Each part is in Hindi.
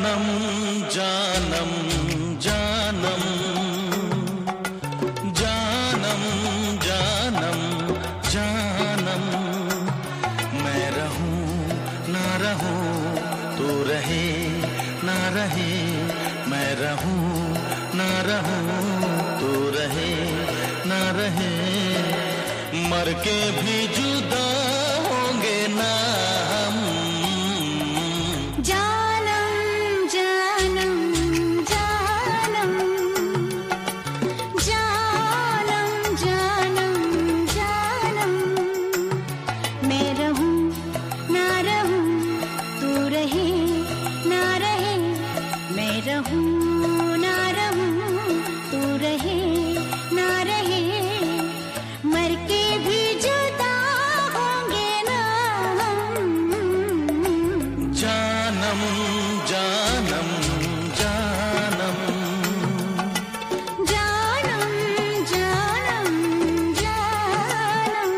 जानम जानम जानम जानम जानम मैं रहूं ना रहूं तू रहे ना रहे मैं रहूं ना रहूं तू रहे ना रहे मर के भी जुदा होंगे ना हम रहूं ना रहूं तू रहे ना रहे मर के भी जुदा होंगे ना जानम जानम जानम जानम जानम जानम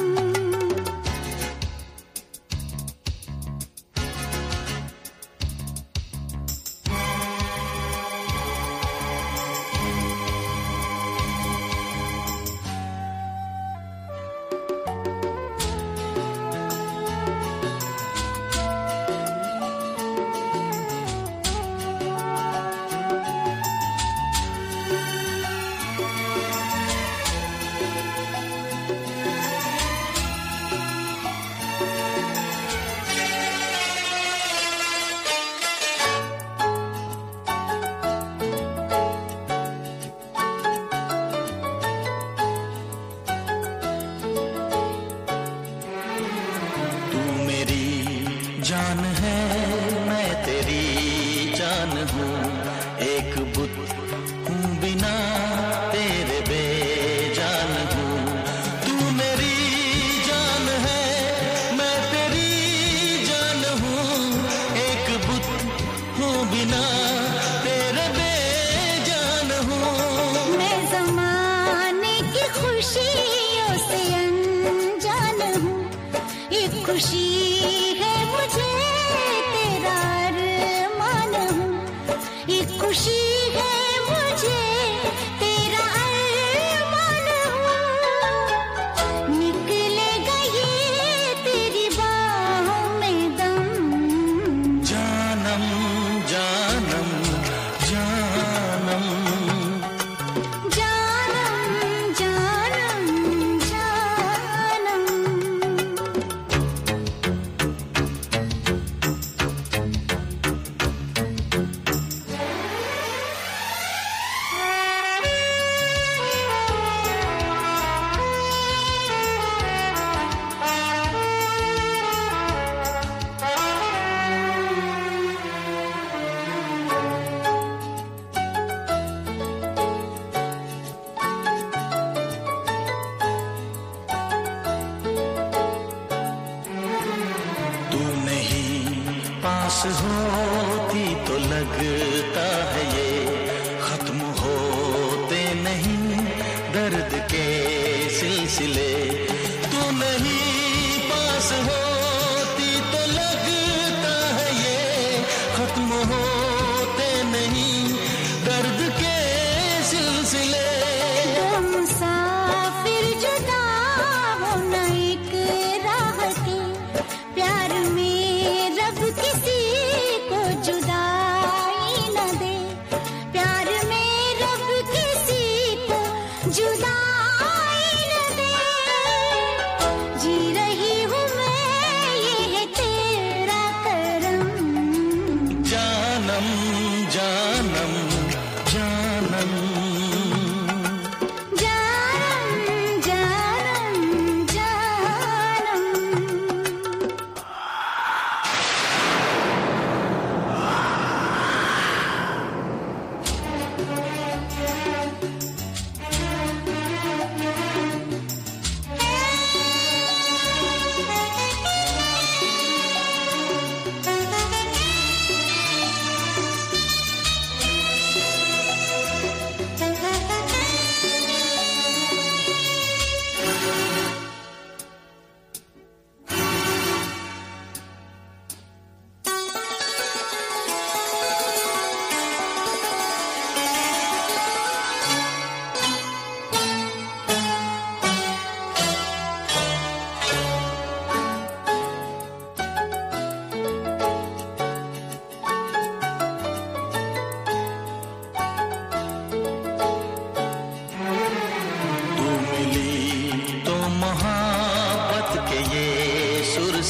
जान है मैं तेरी जान हूँ एक बुत हूँ बिना तेरे बेजान हूँ तू मेरी जान है मैं तेरी जान हूँ एक बुत हूँ बिना तेरे बेजान हूँ मैं ज़माने की खुशियों से अनजान हूँ एक खुशी है मुझे तेरा अरमान हूँ एक खुशी है मुझे तेरा अरमान हूँ निकलेगा ये तेरी बाहों में दम जानम जानम जानम जानम जानम जानम पास होती तो लगता है ये खत्म होते नहीं दर्द के सिलसिले तू नहीं पास होती तो लगता है ये खत्म होते नहीं दर्द के सिलसिले दो मुसाफिर जुदा होना एक राह के प्यार में रब किसी को जुदाई न दे प्यार में रब किसी को जुदाई न दे जी रही हूँ मैं ये है तेरा करम जानम जानम जानम जानम जानम जानम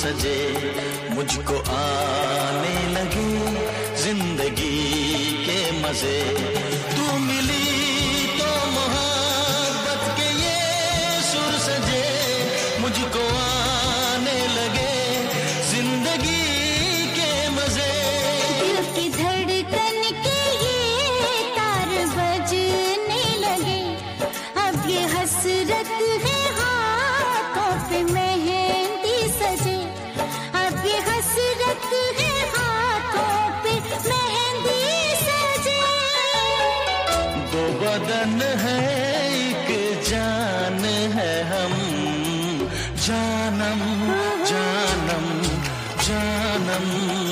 सजे, मुझको आने लगे जिंदगी के मजे। तू मिली तो मोहब्बत के ये सुर सजे, मुझको आने लगे जिंदगी के मजे। दिल की धड़कन के ये तार बजने लगे, अब ये हसरत है हाथों पे मेहंदी सजे, अब ये हसरत है हाथों पे मेहंदी सजे। दो बदन है एक जान है हम, जानम जानम जानम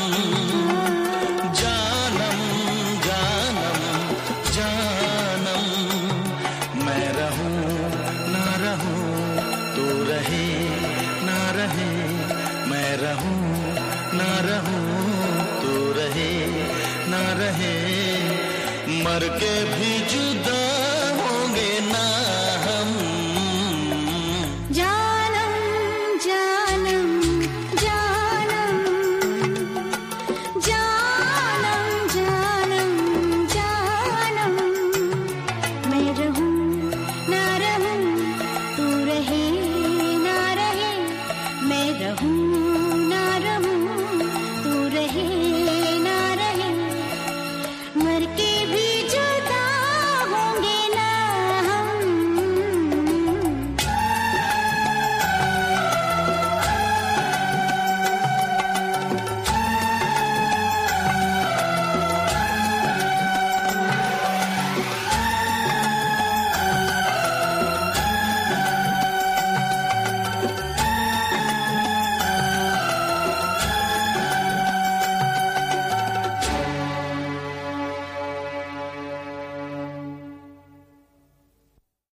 जानम जानम जानम। मैं रहूं ना रहूं तू रहे ना रहे, मैं रहूं ना रहूं तू रहे ना रहे, मर के भी जुदा